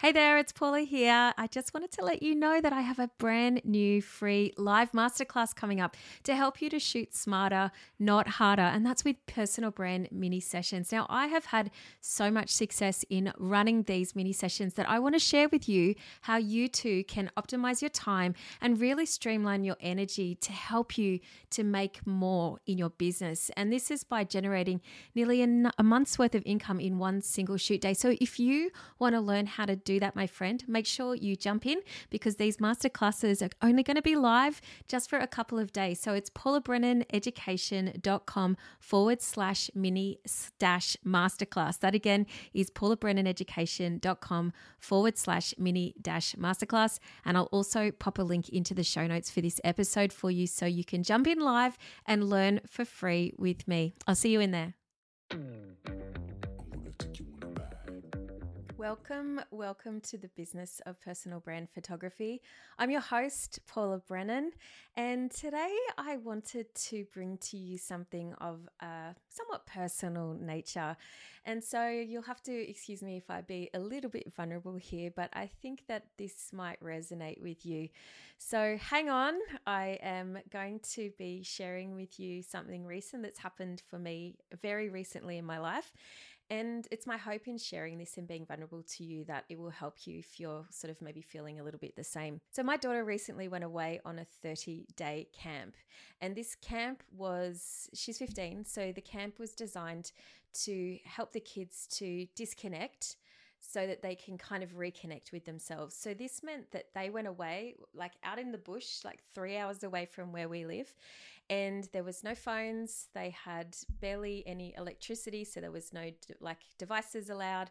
Hey there, it's Paula here. I just wanted to let you know that I have a brand new free live masterclass coming up to help you to shoot smarter, not harder. And that's with personal brand mini sessions. Now, I have had so much success in running these mini sessions that I want to share with you how you too can optimize your time and really streamline your energy to help you to make more in your business. And this is by generating nearly a month's worth of income in one single shoot day. So if you want to learn how to do that, my friend, make sure you jump in because these masterclasses are only going to be live just for a couple of days. So it's paulabrennaneducation.com/mini-masterclass. That again is paulabrennaneducation.com/mini-masterclass. And I'll also pop a link into the show notes for this episode for you so you can jump in live and learn for free with me. I'll see you in there. Welcome to the business of personal brand photography. I'm your host, Paula Brennan, and today I wanted to bring to you something of a somewhat personal nature. And so you'll have to excuse me if I be a little bit vulnerable here, but I think that this might resonate with you. So hang on, I am going to be sharing with you something recent that's happened for me very recently in my life. And it's my hope in sharing this and being vulnerable to you that it will help you if you're sort of maybe feeling a little bit the same. So my daughter recently went away on a 30-day camp. And this camp she's 15, so the camp was designed to help the kids to disconnect so that they can kind of reconnect with themselves. So this meant that they went away like out in the bush, like 3 hours away from where we live. And there was no phones. They had barely any electricity. So there was no devices allowed,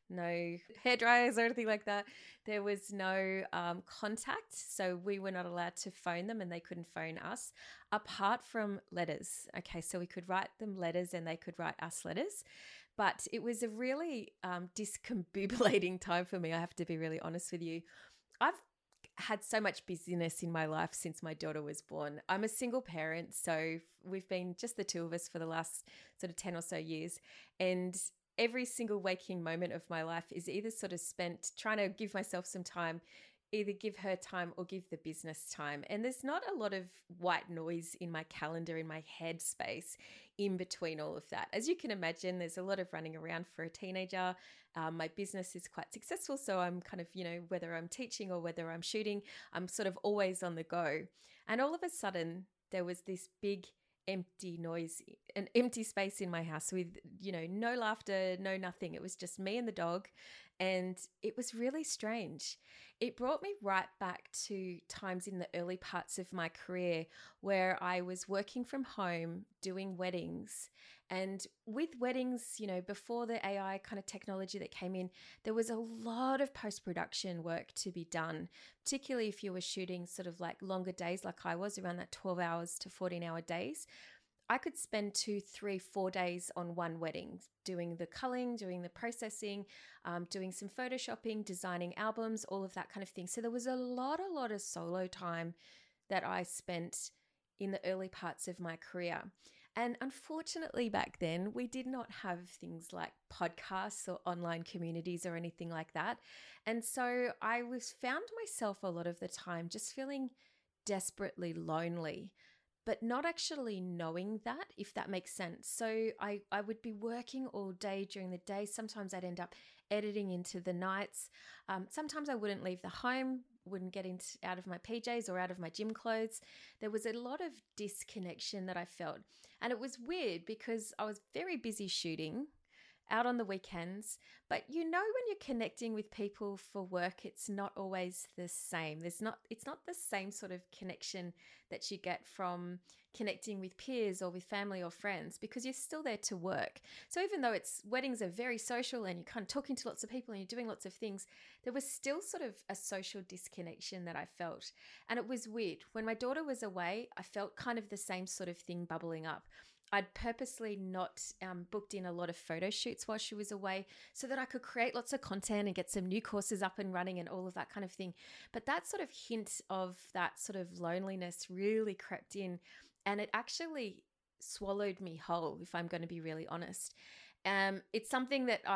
no hair dryers or anything like that. There was no contact. So we were not allowed to phone them and they couldn't phone us apart from letters. Okay, so we could write them letters and they could write us letters. But it was a really discombobulating time for me. I have to be really honest with you. I've had so much busyness in my life since my daughter was born. I'm a single parent, so we've been just the two of us for the last sort of 10 or so years. And every single waking moment of my life is either sort of spent trying to give myself some time, either give her time or give the business time. And there's not a lot of white noise in my calendar, in my head space in between all of that. As you can imagine, there's a lot of running around for a teenager. My business is quite successful. So I'm kind of, whether I'm teaching or whether I'm shooting, I'm sort of always on the go. And all of a sudden, there was this big empty noise, an empty space in my house with, no laughter, no nothing. It was just me and the dog. And it was really strange. It brought me right back to times in the early parts of my career where I was working from home doing weddings. And with weddings, before the AI kind of technology that came in, there was a lot of post-production work to be done, particularly if you were shooting sort of like longer days like I was, around that 12 hours to 14-hour days. I could spend 2, 3, 4 days on one wedding, doing the culling, doing the processing, doing some photoshopping, designing albums, all of that kind of thing. So there was a lot of solo time that I spent in the early parts of my career. And unfortunately, back then, we did not have things like podcasts or online communities or anything like that. And so I found myself a lot of the time just feeling desperately lonely, but not actually knowing that, if that makes sense. So I would be working all day during the day. Sometimes I'd end up editing into the nights. Sometimes I wouldn't leave the home, wouldn't get out of my PJs or out of my gym clothes. There was a lot of disconnection that I felt. And it was weird because I was very busy shooting out on the weekends, but when you're connecting with people for work, it's not always the same. It's not the same sort of connection that you get from connecting with peers or with family or friends because you're still there to work. So even though weddings are very social and you're kind of talking to lots of people and you're doing lots of things, there was still sort of a social disconnection that I felt. And it was weird. When my daughter was away, I felt kind of the same sort of thing bubbling up. I'd purposely not booked in a lot of photo shoots while she was away so that I could create lots of content and get some new courses up and running and all of that kind of thing. But that sort of hint of that sort of loneliness really crept in, and it actually swallowed me whole, if I'm going to be really honest. It's something that I've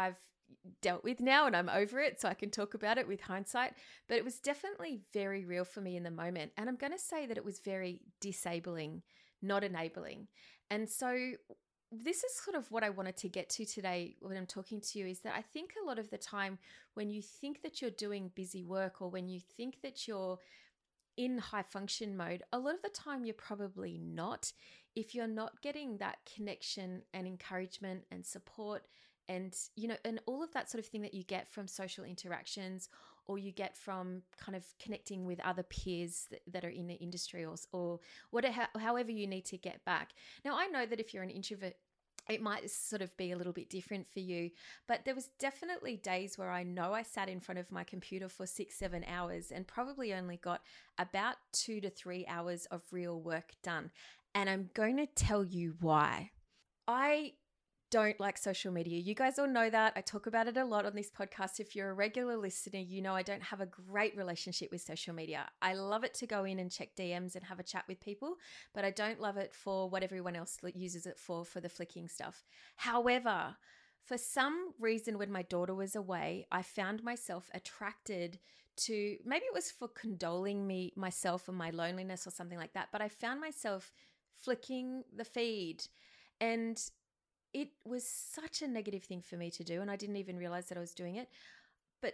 dealt with now and I'm over it, so I can talk about it with hindsight. But it was definitely very real for me in the moment. And I'm going to say that it was very disabling, not enabling. And so this is sort of what I wanted to get to today when I'm talking to you, is that I think a lot of the time when you think that you're doing busy work, or when you think that you're in high function mode, a lot of the time you're probably not, if you're not getting that connection and encouragement and support and, and all of that sort of thing that you get from social interactions, or you get from kind of connecting with other peers that are in the industry, or whatever, however you need to get back. Now, I know that if you're an introvert, it might sort of be a little bit different for you, but there was definitely days where I know I sat in front of my computer for 6-7 hours and probably only got about 2 to 3 hours of real work done. And I'm going to tell you why. I don't like social media. You guys all know that. I talk about it a lot on this podcast. If you're a regular listener, you know I don't have a great relationship with social media. I love it to go in and check DMs and have a chat with people, but I don't love it for what everyone else uses it for the flicking stuff. However, for some reason, when my daughter was away, I found myself attracted to, maybe it was for condoling myself and my loneliness or something like that, but I found myself flicking the feed, and it was such a negative thing for me to do, and I didn't even realize that I was doing it. But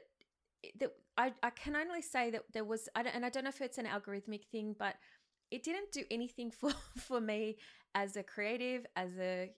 I can only say that there was, I don't know if it's an algorithmic thing, but it didn't do anything for me as a creative, as a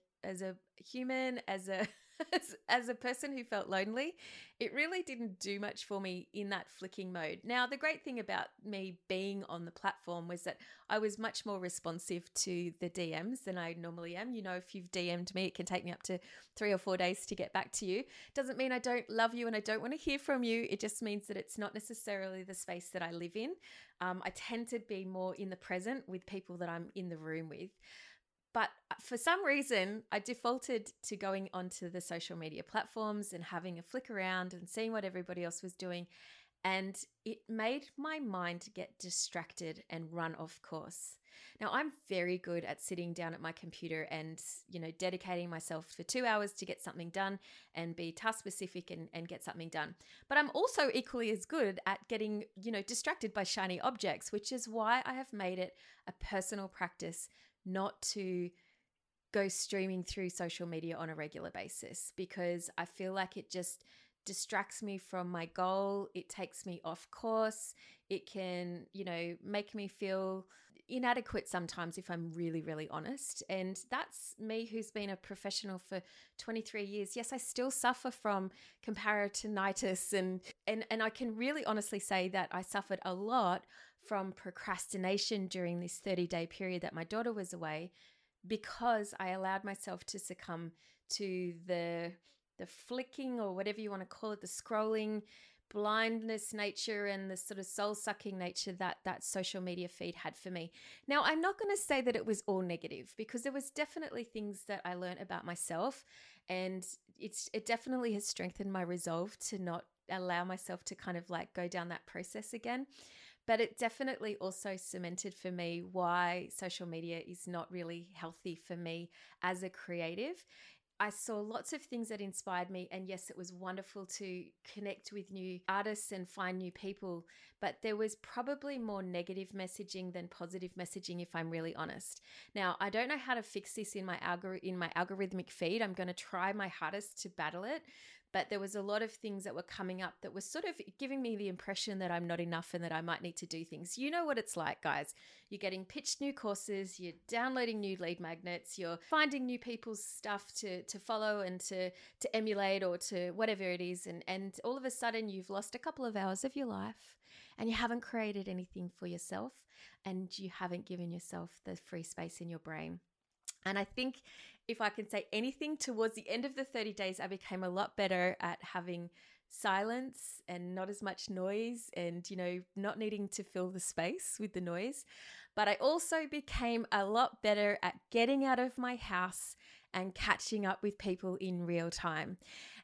human, as a as a person who felt lonely. It really didn't do much for me in that flicking mode. Now, the great thing about me being on the platform was that I was much more responsive to the DMs than I normally am. If you've DM'd me, it can take me up to 3 or 4 days to get back to you. Doesn't mean I don't love you and I don't want to hear from you. It just means that it's not necessarily the space that I live in. I tend to be more in the present with people that I'm in the room with. But for some reason, I defaulted to going onto the social media platforms and having a flick around and seeing what everybody else was doing. And it made my mind get distracted and run off course. Now, I'm very good at sitting down at my computer and, dedicating myself for 2 hours to get something done and be task specific and get something done. But I'm also equally as good at getting, distracted by shiny objects, which is why I have made it a personal practice not to go streaming through social media on a regular basis, because I feel like it just distracts me from my goal. It takes me off course. It can, make me feel inadequate sometimes, if I'm really, really honest. And that's me, who's been a professional for 23 years. Yes, I still suffer from comparatinitis, and I can really honestly say that I suffered a lot from procrastination during this 30-day period that my daughter was away, because I allowed myself to succumb to the flicking, or whatever you want to call it, the scrolling, blindness nature, and the sort of soul-sucking nature that social media feed had for me. Now, I'm not going to say that it was all negative, because there was definitely things that I learned about myself, and it definitely has strengthened my resolve to not allow myself to kind of like go down that process again. But it definitely also cemented for me why social media is not really healthy for me as a creative. I saw lots of things that inspired me, and yes, it was wonderful to connect with new artists and find new people, but there was probably more negative messaging than positive messaging, if I'm really honest. Now, I don't know how to fix this in my algorithmic feed. I'm going to try my hardest to battle it, but there was a lot of things that were coming up that was sort of giving me the impression that I'm not enough and that I might need to do things. You know what it's like, guys. You're getting pitched new courses, you're downloading new lead magnets, you're finding new people's stuff to follow and to emulate, or to whatever it is. And all of a sudden you've lost a couple of hours of your life, and you haven't created anything for yourself, and you haven't given yourself the free space in your brain. And I think if I can say anything, towards the end of the 30 days, I became a lot better at having silence and not as much noise, and, not needing to fill the space with the noise. But I also became a lot better at getting out of my house and catching up with people in real time.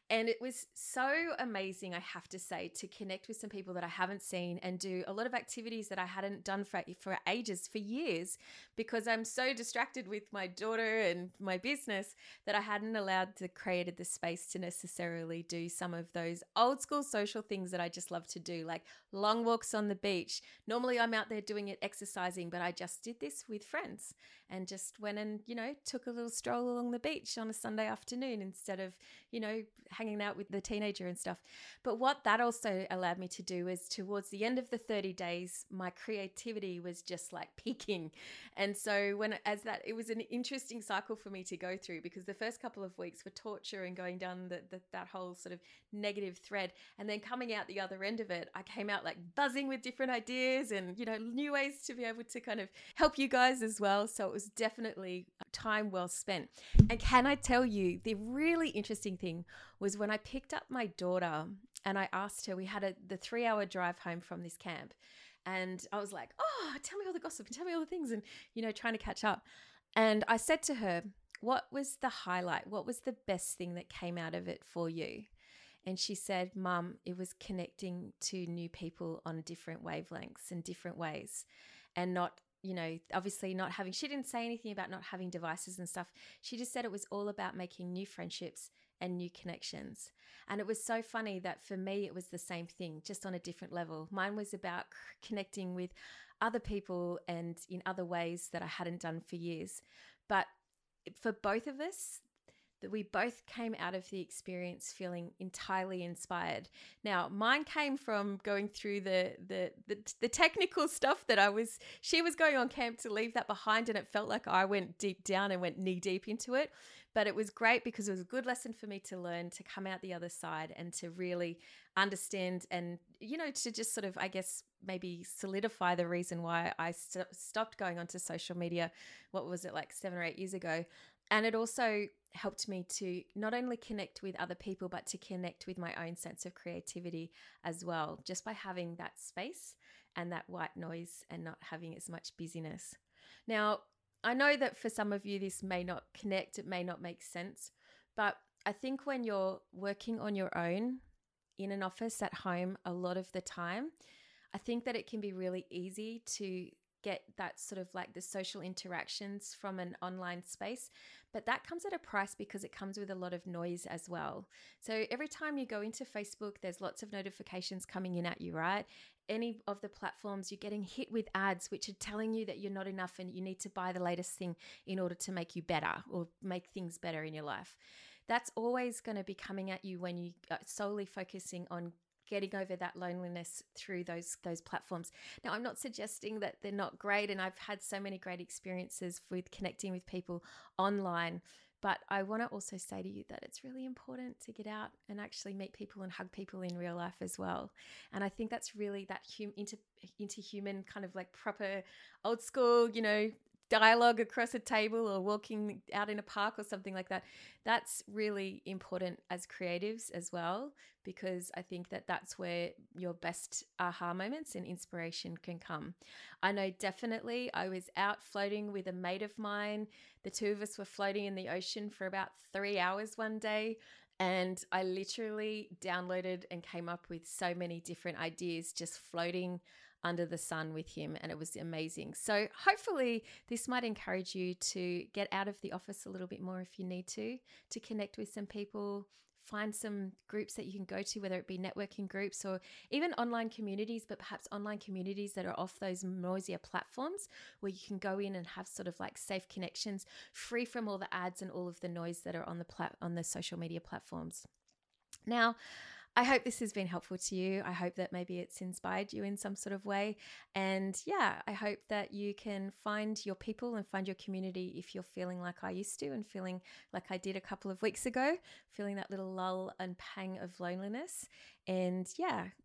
And it was so amazing, I have to say, to connect with some people that I haven't seen and do a lot of activities that I hadn't done for ages, for years, because I'm so distracted with my daughter and my business that I hadn't created the space to necessarily do some of those old school social things that I just love to do, like long walks on the beach. Normally I'm out there doing it, exercising, but I just did this with friends and just went and, took a little stroll along the beach on a Sunday afternoon instead of, hanging out with the teenager and stuff. But what that also allowed me to do is towards the end of the 30 days, my creativity was just like peaking. And so it was an interesting cycle for me to go through, because the first couple of weeks were torture and going down that whole sort of negative thread. And then coming out the other end of it, I came out like buzzing with different ideas and, new ways to be able to kind of help you guys as well. So it was definitely time well spent. And can I tell you, the really interesting thing was when I picked up my daughter and I asked her, we had the 3-hour drive home from this camp. And I was like, oh, tell me all the gossip and tell me all the things and, trying to catch up. And I said to her, what was the highlight? What was the best thing that came out of it for you? And she said, Mum, it was connecting to new people on different wavelengths and different ways, and not, obviously not having, she didn't say anything about not having devices and stuff. She just said it was all about making new friendships and new connections. And it was so funny that for me, it was the same thing, just on a different level. Mine was about connecting with other people and in other ways that I hadn't done for years. But for both of us, that we both came out of the experience feeling entirely inspired. Now, mine came from going through the technical stuff that she was going on camp to leave that behind, and it felt like I went deep down and went knee deep into it. But it was great because it was a good lesson for me to learn, to come out the other side and to really understand and, to just sort of, I guess, maybe solidify the reason why I stopped going onto social media. What was it, like 7 or 8 years ago? And it also helped me to not only connect with other people, but to connect with my own sense of creativity as well, just by having that space and that white noise and not having as much busyness. Now, I know that for some of you, this may not connect, it may not make sense, but I think when you're working on your own in an office at home a lot of the time, I think that it can be really easy to get that sort of like the social interactions from an online space, but that comes at a price because it comes with a lot of noise as well. So every time you go into Facebook, there's lots of notifications coming in at you, right? Any of the platforms, you're getting hit with ads which are telling you that you're not enough and you need to buy the latest thing in order to make you better or make things better in your life. That's always going to be coming at you when you are solely focusing on getting over that loneliness through those platforms. Now, I'm not suggesting that they're not great, and I've had so many great experiences with connecting with people online, but I want to also say to you that it's really important to get out and actually meet people and hug people in real life as well. And I think that's really that interhuman kind of like proper old school, dialogue across a table or walking out in a park or something like that. That's really important as creatives as well, because I think that that's where your best aha moments and inspiration can come. I know definitely I was out floating with a mate of mine. The two of us were floating in the ocean for about 3 hours one day. And I literally downloaded and came up with so many different ideas just floating under the sun with him, and it was amazing. So hopefully this might encourage you to get out of the office a little bit more if you need to connect with some people, find some groups that you can go to, whether it be networking groups or even online communities, but perhaps online communities that are off those noisier platforms where you can go in and have sort of like safe connections, free from all the ads and all of the noise that are on the social media platforms. Now, I hope this has been helpful to you. I hope that maybe it's inspired you in some sort of way. And yeah, I hope that you can find your people and find your community if you're feeling like I used to and feeling like I did a couple of weeks ago, feeling that little lull and pang of loneliness. And yeah,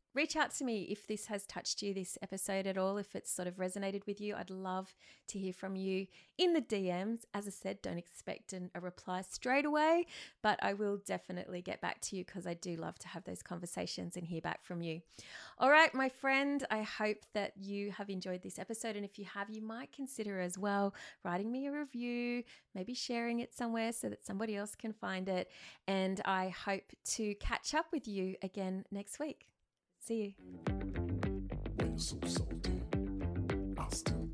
reach out to me if this has touched you, this episode at all, if it's sort of resonated with you. I'd love to hear from you in the DMs. As I said, don't expect a reply straight away, but I will definitely get back to you because I do love to have those conversations and hear back from you. All right, my friend, I hope that you have enjoyed this episode. And if you have, you might consider as well writing me a review, maybe sharing it somewhere so that somebody else can find it. And I hope to catch up with you again next week. See you. When you're so salty, I'll still